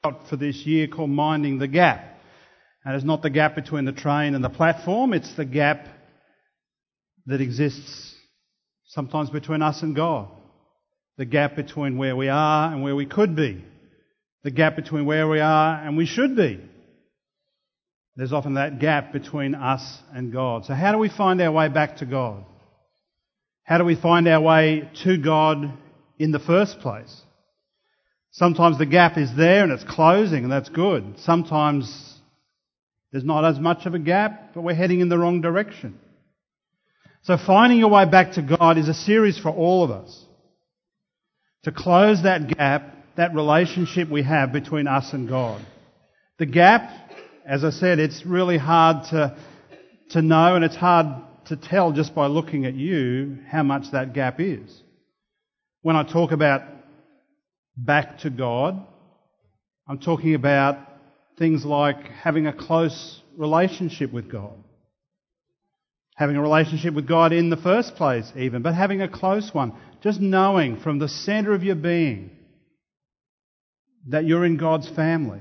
for this year called Minding the Gap. And it's not the gap between the train and the platform, it's the gap that exists sometimes between us and God. The gap between where we are and where we could be. The gap between where we are and we should be. There's often that gap between us and God. So how do we find our way back to God? How do we find our way to God in the first place? Sometimes the gap is there and it's closing, and that's good. Sometimes there's not as much of a gap, but we're heading in the wrong direction. So finding your way back to God is a series for all of us. To close that gap, that relationship we have between us and God. The gap, as I said, it's really hard to know, and it's hard to tell just by looking at you how much that gap is. When I talk about back to God, I'm talking about things like having a close relationship with God. Having a relationship with God in the first place even, but having a close one. Just knowing from the centre of your being that you're in God's family.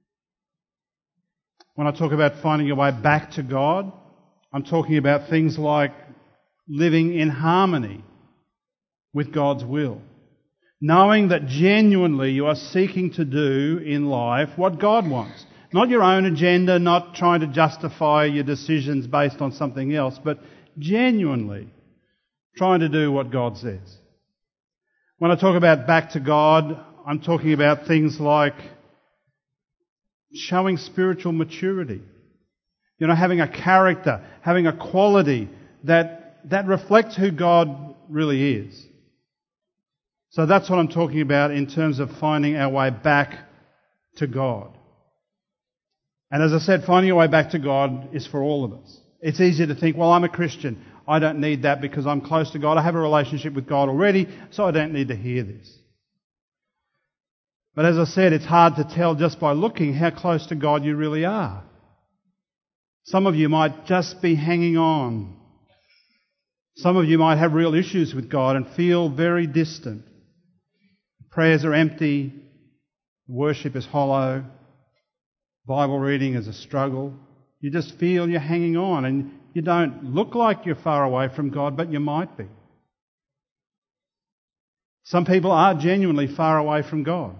When I talk about finding your way back to God, I'm talking about things like living in harmony with God's will. Knowing that genuinely you are seeking to do in life what God wants. Not your own agenda, not trying to justify your decisions based on something else, but genuinely trying to do what God says. When I talk about back to God, I'm talking about things like showing spiritual maturity. You know, having a character, having a quality that reflects who God really is. So that's what I'm talking about in terms of finding our way back to God. And as I said, finding your way back to God is for all of us. It's easy to think, well, I'm a Christian. I don't need that because I'm close to God. I have a relationship with God already, so I don't need to hear this. But as I said, it's hard to tell just by looking how close to God you really are. Some of you might just be hanging on. Some of you might have real issues with God and feel very distant. Prayers are empty. Worship is hollow. Bible reading is a struggle. You just feel you're hanging on, and you don't look like you're far away from God, but you might be. Some people are genuinely far away from God.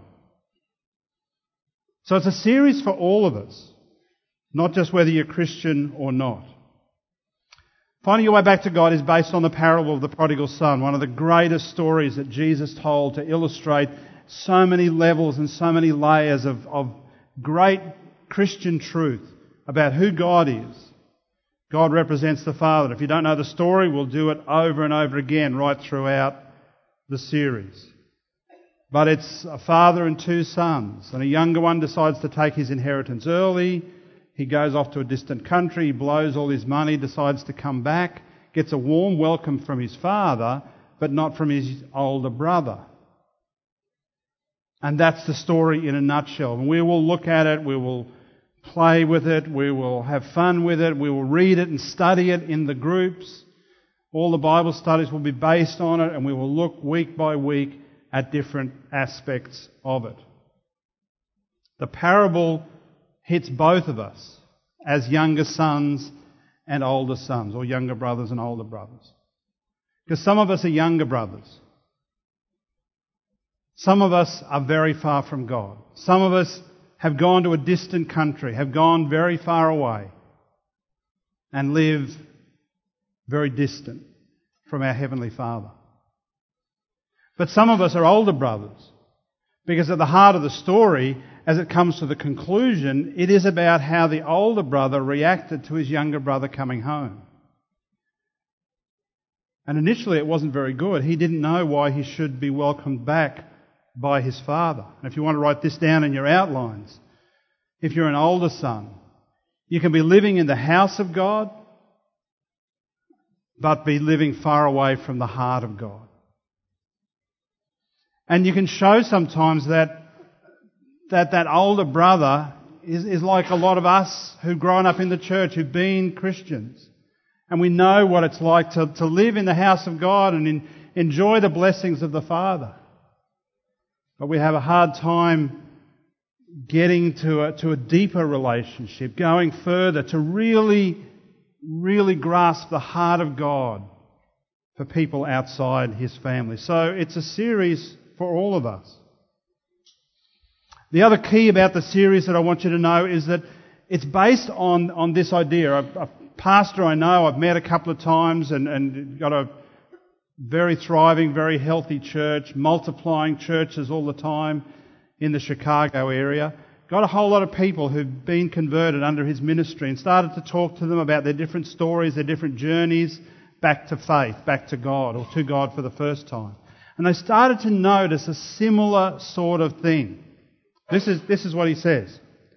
So it's a series for all of us, not just whether you're Christian or not. Finding your way back to God is based on the parable of the prodigal son, one of the greatest stories that Jesus told to illustrate so many levels and so many layers of great Christian truth about who God is. God represents the Father. If you don't know the story, we'll do it over and over again right throughout the series. But it's a father and two sons, and a younger one decides to take his inheritance early. He goes off to a distant country, he blows all his money, decides to come back, gets a warm welcome from his father, but not from his older brother. And that's the story in a nutshell. And we will look at it, we will play with it, we will have fun with it, we will read it and study it in the groups. All the Bible studies will be based on it, and we will look week by week at different aspects of it. The parable hits both of us as younger sons and older sons, or younger brothers and older brothers. Because some of us are younger brothers. Some of us are very far from God. Some of us have gone to a distant country, have gone very far away, and live very distant from our Heavenly Father. But some of us are older brothers, because at the heart of the story, as it comes to the conclusion, it is about how the older brother reacted to his younger brother coming home. And initially it wasn't very good. He didn't know why he should be welcomed back by his father. And if you want to write this down in your outlines, if you're an older son, you can be living in the house of God, but be living far away from the heart of God. And you can show sometimes that older brother is like a lot of us who've grown up in the church, who've been Christians. And we know what it's like to live in the house of God and enjoy the blessings of the Father. But we have a hard time getting to a deeper relationship, going further to really grasp the heart of God for people outside his family. So it's a series for all of us. The other key about the series that I want you to know is that it's based on this idea. A pastor I know, I've met a couple of times and got a very thriving, very healthy church, multiplying churches all the time in the Chicago area. Got a whole lot of people who've been converted under his ministry and started to talk to them about their different stories, their different journeys back to faith, back to God, or to God for the first time. And they started to notice a similar sort of thing. This is what he says.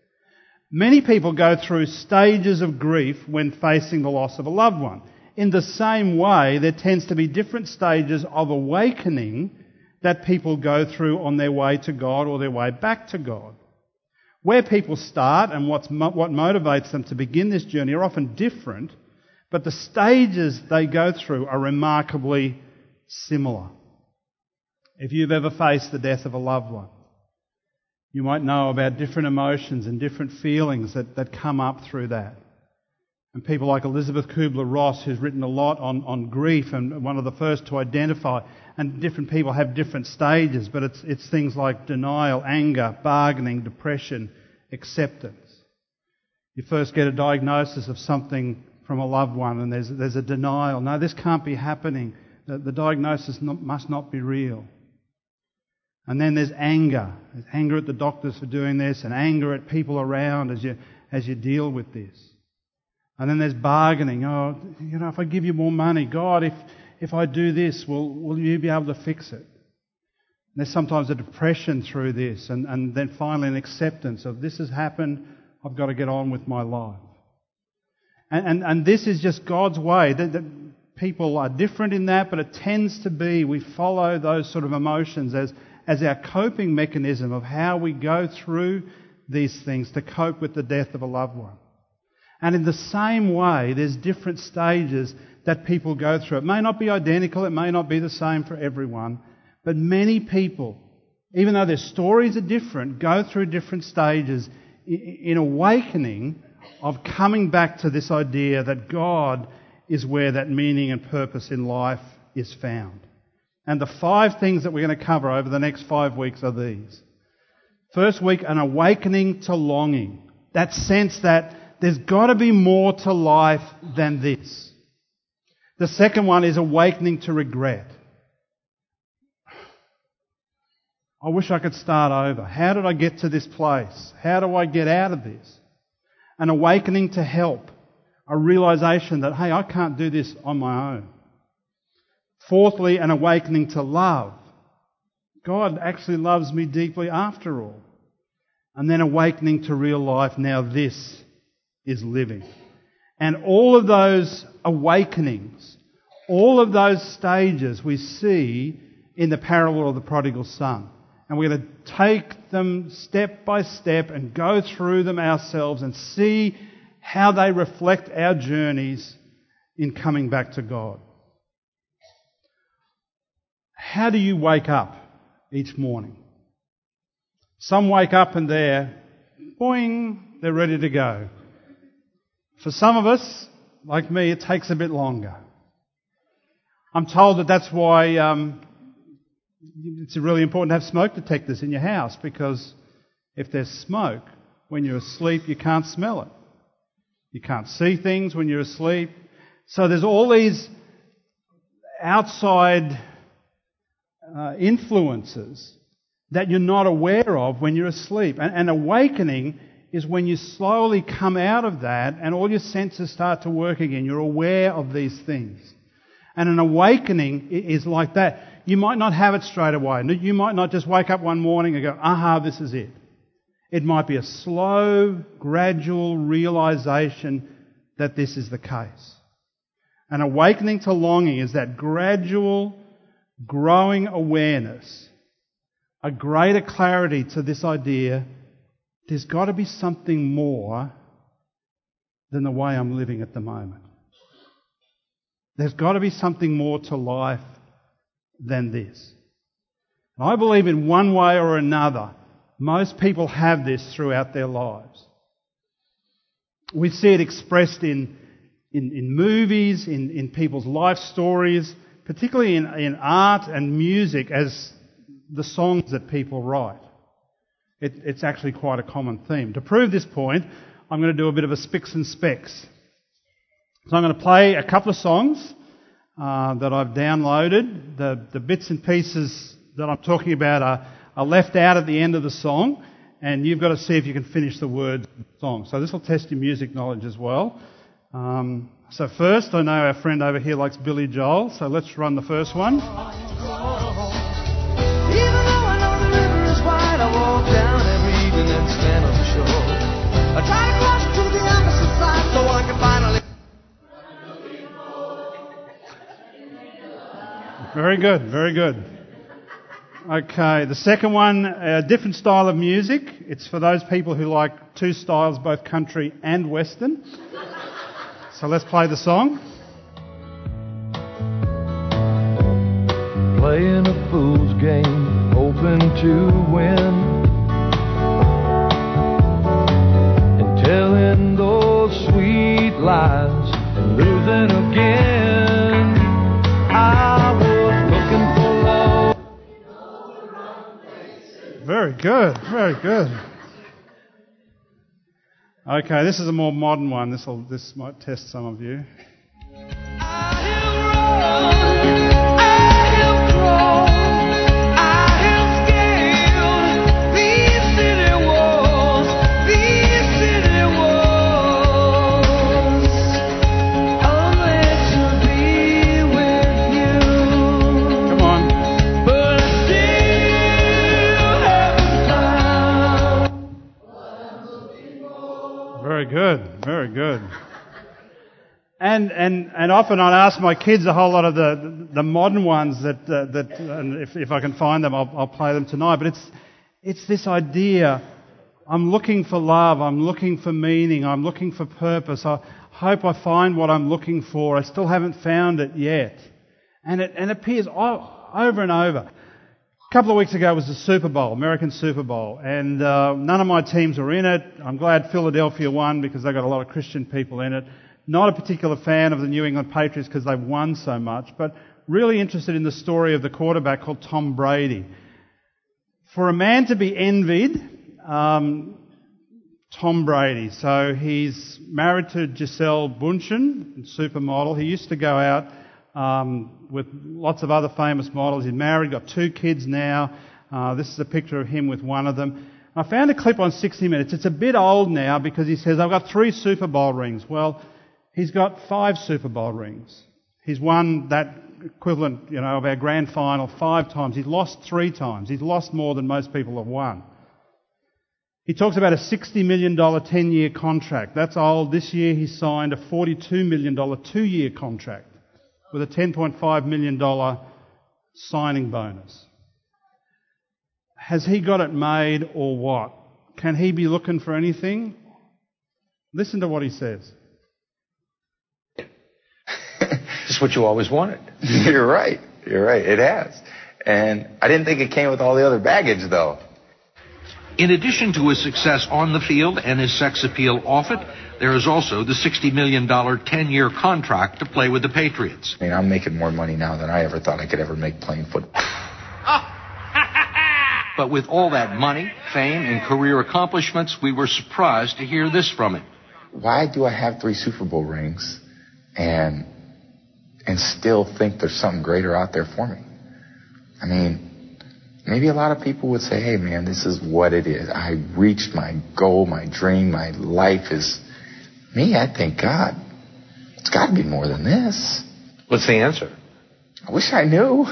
Many people go through stages of grief when facing the loss of a loved one. In the same way, there tends to be different stages of awakening that people go through on their way to God or their way back to God. Where people start and what motivates them to begin this journey are often different, but the stages they go through are remarkably similar. If you've ever faced the death of a loved one, you might know about different emotions and different feelings that come up through that. And people like Elizabeth Kubler-Ross, who's written a lot on grief and one of the first to identify, and different people have different stages, but it's things like denial, anger, bargaining, depression, acceptance. You first get a diagnosis of something from a loved one and there's a denial. No, this can't be happening. The diagnosis must not be real. And then there's anger. There's anger at the doctors for doing this and anger at people around as you deal with this. And then there's bargaining. Oh, if I give you more money, God, if I do this, will you be able to fix it? And there's sometimes a depression through this and then finally an acceptance of this has happened, I've got to get on with my life. And this is just God's way. That people are different in that, but it tends to be we follow those sort of emotions as our coping mechanism of how we go through these things to cope with the death of a loved one. And in the same way, there's different stages that people go through. It may not be identical, it may not be the same for everyone, but many people, even though their stories are different, go through different stages in awakening of coming back to this idea that God is where that meaning and purpose in life is found. And the 5 things that we're going to cover over the next 5 weeks are these. First week, an awakening to longing. That sense that there's got to be more to life than this. The second one is awakening to regret. I wish I could start over. How did I get to this place? How do I get out of this? An awakening to help. A realisation that, hey, I can't do this on my own. Fourthly, an awakening to love. God actually loves me deeply after all. And then awakening to real life. Now this is living. And all of those awakenings, all of those stages we see in the parable of the prodigal son. And we're going to take them step by step and go through them ourselves and see how they reflect our journeys in coming back to God. How do you wake up each morning? Some wake up and they're, boing, they're ready to go. For some of us, like me, it takes a bit longer. I'm told that that's why it's really important to have smoke detectors in your house, because if there's smoke, when you're asleep, you can't smell it. You can't see things when you're asleep. So there's all these outside influences that you're not aware of when you're asleep. And awakening is when you slowly come out of that and all your senses start to work again. You're aware of these things. And an awakening is like that. You might not have it straight away. You might not just wake up one morning and go, aha, this is it. It might be a slow, gradual realisation that this is the case. An awakening to longing is that gradual, growing awareness, a greater clarity to this idea, there's got to be something more than the way I'm living at the moment. There's got to be something more to life than this. And I believe in one way or another, Most people have this throughout their lives. We see it expressed in movies, in people's life stories, particularly in art and music as the songs that people write. It's actually quite a common theme. To prove this point, I'm going to do a bit of a spicks and specs. So I'm going to play a couple of songs that I've downloaded. The bits and pieces that I'm talking about are left out at the end of the song, and you've got to see if you can finish the words of the song. So this will test your music knowledge as well. So first, I know our friend over here likes Billy Joel, so let's run the first one. Even though I know the river is wide, I walk down every evening and stand on the shore. I try to cross to the opposite side so I can finally... Very good, very good. Okay, the second one, a different style of music. It's for those people who like two styles, both country and western. So let's play the song. Playing a fool's game, hoping to win, and telling those sweet lies and losing again. I was looking for love. Very good, very good. Okay, this is a more modern one. This might test some of you. Very good, very good. And often I ask my kids a whole lot of the modern ones that and if I can find them, I'll play them tonight. But it's this idea: I'm looking for love, I'm looking for meaning, I'm looking for purpose. I hope I find what I'm looking for. I still haven't found it yet, and it appears over and over. A couple of weeks ago was the Super Bowl, American Super Bowl, and none of my teams were in it. I'm glad Philadelphia won because they've got a lot of Christian people in it. Not a particular fan of the New England Patriots because they've won so much, but really interested in the story of the quarterback called Tom Brady. For a man to be envied, Tom Brady. So he's married to Gisele Bündchen, supermodel. He used to go out with lots of other famous models. He's married, got 2 kids now. This is a picture of him with one of them. I found a clip on 60 Minutes. It's a bit old now because he says, I've got 3 Super Bowl rings. Well, he's got 5 Super Bowl rings. He's won that equivalent, of our grand final 5 times. He's lost 3 times. He's lost more than most people have won. He talks about a $60 million 10-year contract. That's old. This year he signed a $42 million 2-year contract with a $10.5 million signing bonus. Has he got it made or what? Can he be looking for anything? Listen to what he says. Just what you always wanted. You're right. It has. And I didn't think it came with all the other baggage, though. In addition to his success on the field and his sex appeal off it, there is also the $60 million 10-year contract to play with the Patriots. I mean, I'm making more money now than I ever thought I could ever make playing football. But with all that money, fame, and career accomplishments, we were surprised to hear this from him. Why do I have 3 Super Bowl rings and still think there's something greater out there for me? I mean, maybe a lot of people would say, hey, man, this is what it is. I reached my goal, my dream, my life is... Me, I think, God, it's got to be more than this. What's the answer? I wish I knew.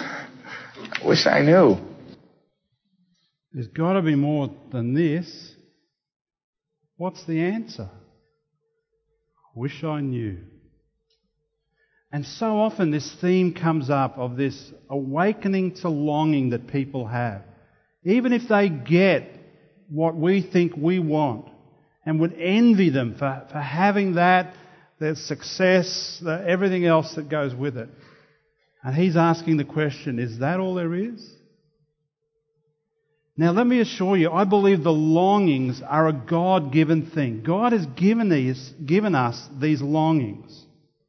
There's got to be more than this. What's the answer? I wish I knew. And so often this theme comes up of this awakening to longing that people have. Even if they get what we think we want and would envy them for having that, their success, everything else that goes with it. And he's asking the question, is that all there is? Now let me assure you, I believe the longings are a God-given thing. God has given us these longings.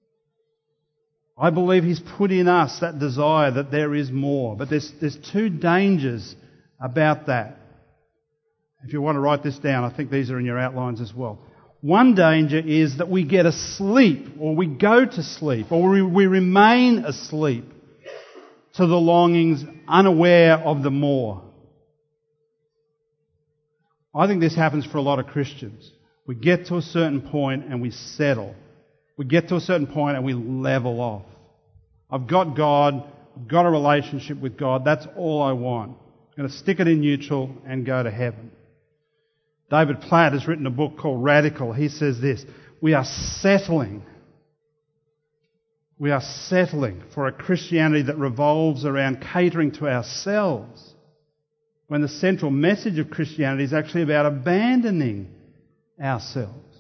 I believe He's put in us that desire that there is more. But there's two dangers about that. If you want to write this down, I think these are in your outlines as well. One danger is that we get asleep, or we go to sleep, or we remain asleep to the longings, unaware of the more. I think this happens for a lot of Christians. We get to a certain point and we settle. We get to a certain point and we level off. I've got God, I've got a relationship with God, that's all I want. I'm going to stick it in neutral and go to heaven. David Platt has written a book called Radical. He says this: we are settling for a Christianity that revolves around catering to ourselves, when the central message of Christianity is actually about abandoning ourselves.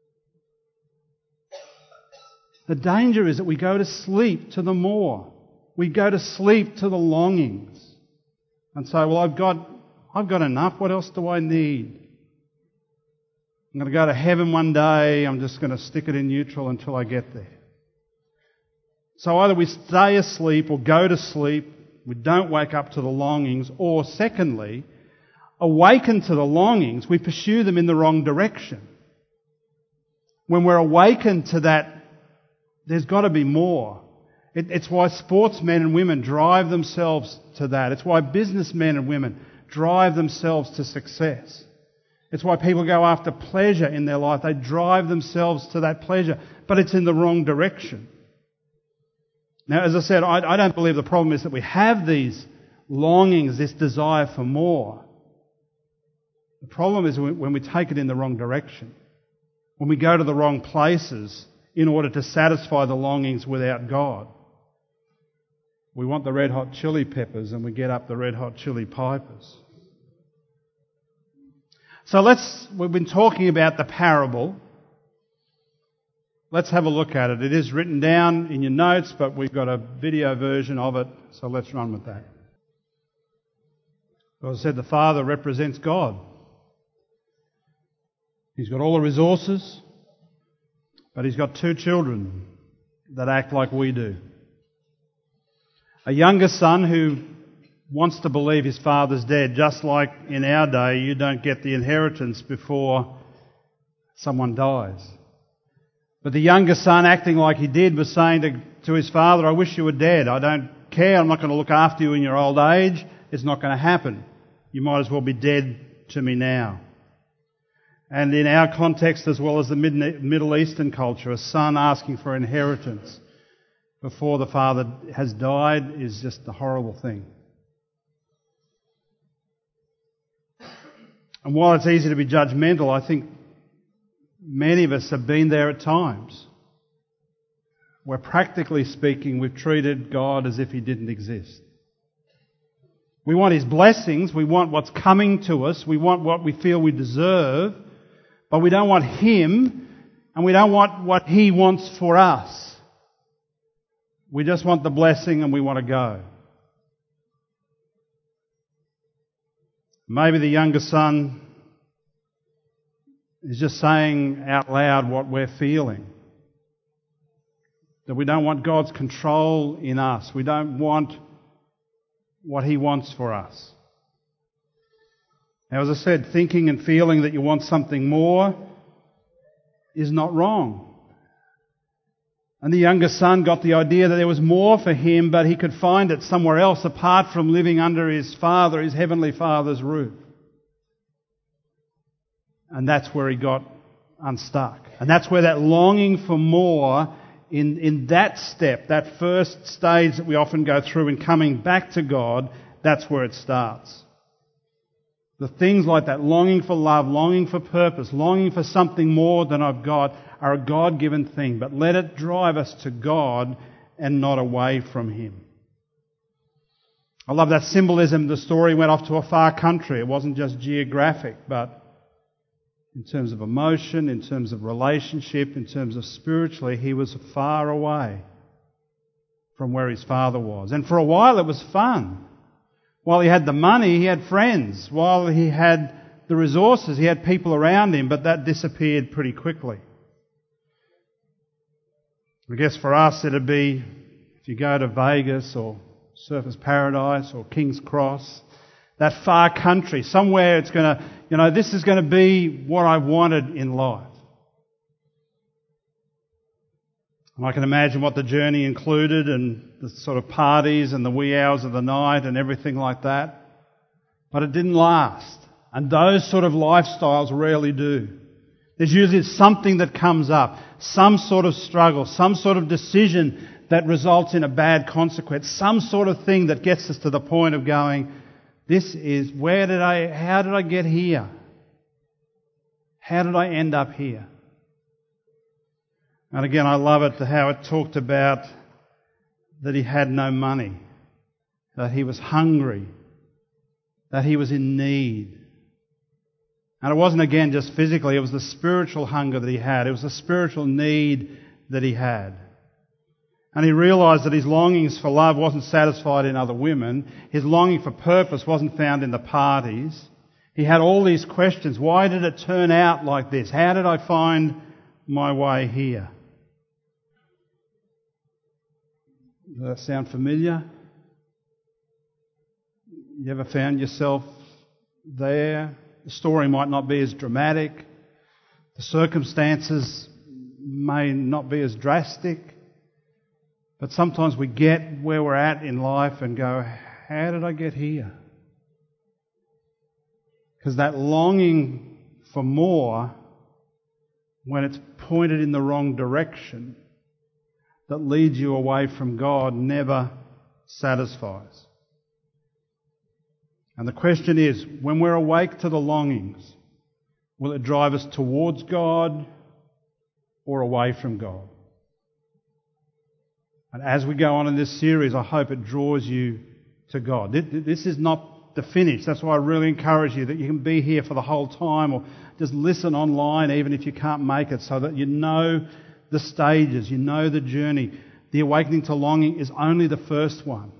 The danger is that we go to sleep to the more. We go to sleep to the longings and say, well, I've got enough. What else do I need? I'm going to go to heaven one day. I'm just going to stick it in neutral until I get there. So either we stay asleep or go to sleep. We don't wake up to the longings. Or secondly, awaken to the longings, we pursue them in the wrong direction. When we're awakened to that, there's got to be more. It's why sportsmen and women drive themselves to that. It's why businessmen and women drive themselves to success. It's why people go after pleasure in their life. They drive themselves to that pleasure, but it's in the wrong direction. Now, as I said, I don't believe the problem is that we have these longings, this desire for more. The problem is when we take it in the wrong direction, when we go to the wrong places in order to satisfy the longings without God. We want the red hot chili peppers and we get up the red hot chili pipers. So we've been talking about the parable. Let's have a look at it. It is written down in your notes, but we've got a video version of it, so let's run with that. As I said, the Father represents God. He's got all the resources, but He's got two children that act like we do. A younger son who wants to believe his father's dead, just like in our day you don't get the inheritance before someone dies. But the younger son, acting like he did, was saying to his father, I wish you were dead. I don't care. I'm not going to look after you in your old age. It's not going to happen. You might as well be dead to me now. And in our context, as well as the Middle Eastern culture, a son asking for inheritance before the father has died is just a horrible thing. And while it's easy to be judgmental, I think many of us have been there at times where, practically speaking, we've treated God as if He didn't exist. We want His blessings, we want what's coming to us, we want what we feel we deserve, but we don't want Him, and we don't want what He wants for us. We just want the blessing and we want to go. Maybe the younger son is just saying out loud what we're feeling. That we don't want God's control in us. We don't want what He wants for us. Now, as I said, thinking and feeling that you want something more is not wrong. And the younger son got the idea that there was more for him, but he could find it somewhere else apart from living under his father, his heavenly Father's roof. And that's where he got unstuck. And that's where that longing for more in that step, that first stage that we often go through in coming back to God, that's where it starts. The things like that, longing for love, longing for purpose, longing for something more than I've got, are a God-given thing. But let it drive us to God and not away from Him. I love that symbolism. The story went off to a far country. It wasn't just geographic, but in terms of emotion, in terms of relationship, in terms of spiritually, he was far away from where his father was. And for a while it was fun. While he had the money, he had friends. While he had the resources, he had people around him, but that disappeared pretty quickly. I guess for us it'd be, if you go to Vegas or Surfers Paradise or King's Cross, that far country, somewhere it's going to, this is going to be what I wanted in life. And I can imagine what the journey included and the sort of parties and the wee hours of the night and everything like that. But it didn't last. And those sort of lifestyles rarely do. There's usually something that comes up, some sort of struggle, some sort of decision that results in a bad consequence, some sort of thing that gets us to the point of going, how did I get here? How did I end up here? And again, I love it how it talked about that he had no money, that he was hungry, that he was in need. And it wasn't, again, just physically, it was the spiritual hunger that he had. It was the spiritual need that he had. And he realised that his longings for love wasn't satisfied in other women. His longing for purpose wasn't found in the parties. He had all these questions. Why did it turn out like this? How did I find my way here? Does that sound familiar? You ever found yourself there? The story might not be as dramatic. The circumstances may not be as drastic. But sometimes we get where we're at in life and go, how did I get here? Because that longing for more, when it's pointed in the wrong direction, that leads you away from God, never satisfies. And the question is, when we're awake to the longings, will it drive us towards God or away from God? And as we go on in this series, I hope it draws you to God. This is not the finish. That's why I really encourage you that you can be here for the whole time or just listen online even if you can't make it, so that you know the stages, you know the journey. The awakening to longing is only the first one.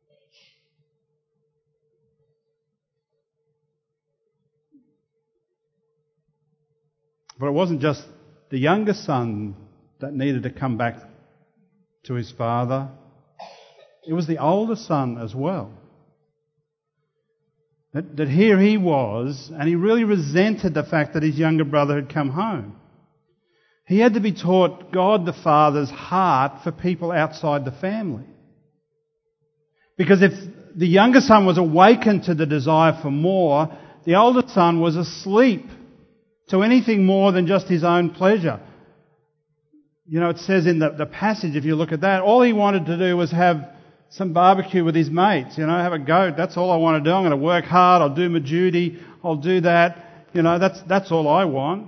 But it wasn't just the younger son that needed to come back to his father. It was the older son as well. That here he was, and he really resented the fact that his younger brother had come home. He had to be taught God the Father's heart for people outside the family. Because if the younger son was awakened to the desire for more, the older son was asleep to anything more than just his own pleasure. It says in the passage, if you look at that, all he wanted to do was have some barbecue with his mates, have a goat. That's all I want to do. I'm going to work hard. I'll do my duty. I'll do that. That's all I want.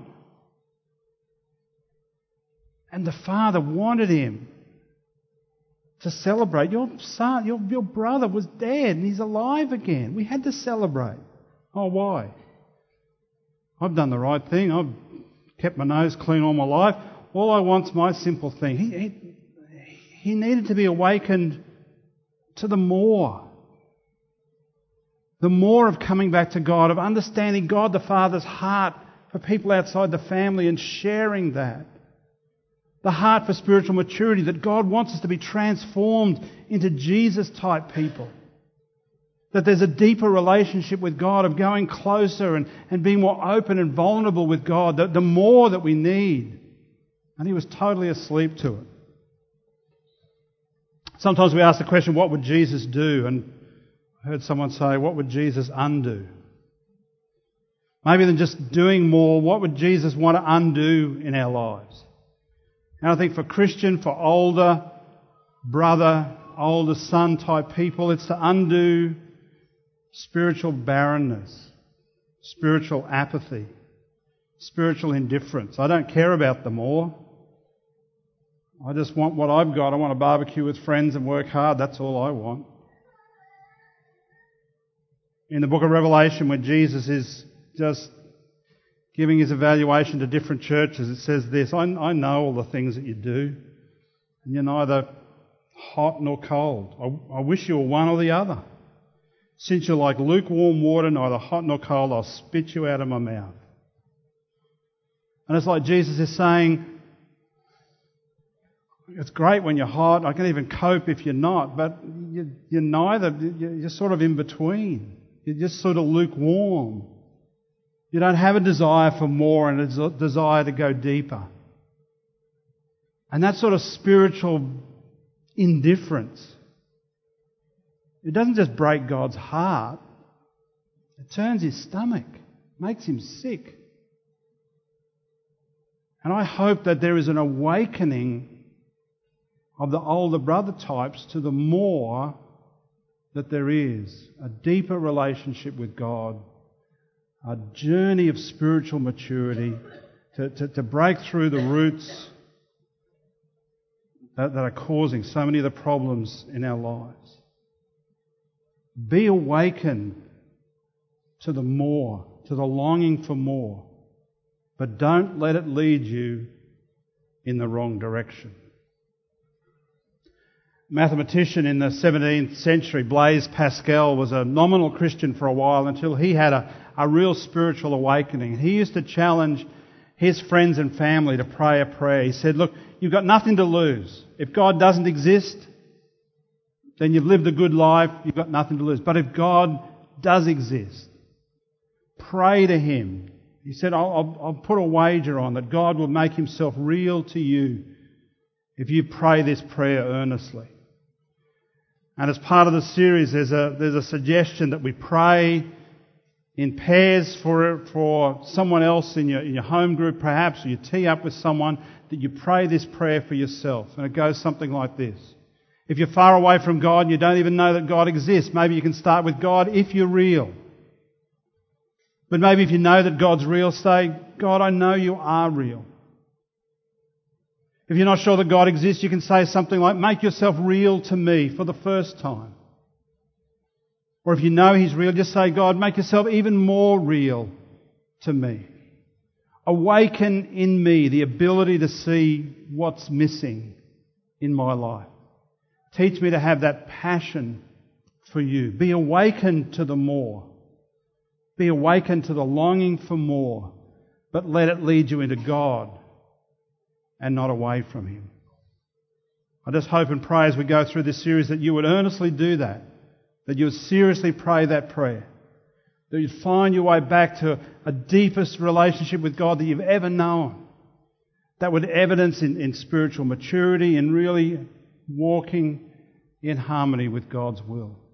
And the father wanted him to celebrate. Your son, your brother was dead and he's alive again. We had to celebrate. Oh, why? I've done the right thing. I've kept my nose clean all my life. All I want's my simple thing. He needed to be awakened to the more. The more of coming back to God, of understanding God the Father's heart for people outside the family and sharing that. The heart for spiritual maturity, that God wants us to be transformed into Jesus-type people. That there's a deeper relationship with God, of going closer and being more open and vulnerable with God, the more that we need. And he was totally asleep to it. Sometimes we ask the question, what would Jesus do? And I heard someone say, what would Jesus undo? Maybe than just doing more, what would Jesus want to undo in our lives? And I think for Christian, for older brother, older son type people, it's to undo spiritual barrenness, spiritual apathy, spiritual indifference. I don't care about the more. I just want what I've got. I want to barbecue with friends and work hard. That's all I want. In the book of Revelation, when Jesus is just giving his evaluation to different churches, it says this, I know all the things that you do, and you're neither hot nor cold. I wish you were one or the other. Since you're like lukewarm water, neither hot nor cold, I'll spit you out of my mouth. And it's like Jesus is saying, it's great when you're hot. I can even cope if you're not, but you're neither. You're sort of in between. You're just sort of lukewarm. You don't have a desire for more and a desire to go deeper. And that sort of spiritual indifference, it doesn't just break God's heart, it turns his stomach, makes him sick. And I hope that there is an awakening of the older brother types to the more that there is, a deeper relationship with God, a journey of spiritual maturity to break through the roots that are causing so many of the problems in our lives. Be awakened to the more, to the longing for more, but don't let it lead you in the wrong direction. Mathematician in the 17th century, Blaise Pascal, was a nominal Christian for a while until he had a real spiritual awakening. He used to challenge his friends and family to pray a prayer. He said, look, you've got nothing to lose. If God doesn't exist, then you've lived a good life, you've got nothing to lose. But if God does exist, pray to him. He said, I'll put a wager on that God will make himself real to you if you pray this prayer earnestly. And as part of the series, there's a suggestion that we pray in pairs for someone else in your home group perhaps, or you tee up with someone, that you pray this prayer for yourself. And it goes something like this. If you're far away from God and you don't even know that God exists, maybe you can start with God if you're real. But maybe if you know that God's real, say, God, I know you are real. If you're not sure that God exists, you can say something like, make yourself real to me for the first time. Or if you know he's real, just say, God, make yourself even more real to me. Awaken in me the ability to see what's missing in my life. Teach me to have that passion for you. Be awakened to the more. Be awakened to the longing for more, but let it lead you into God and not away from him. I just hope and pray as we go through this series that you would earnestly do that you would seriously pray that prayer, that you'd find your way back to a deepest relationship with God that you've ever known, that would evidence in spiritual maturity and really walking in harmony with God's will.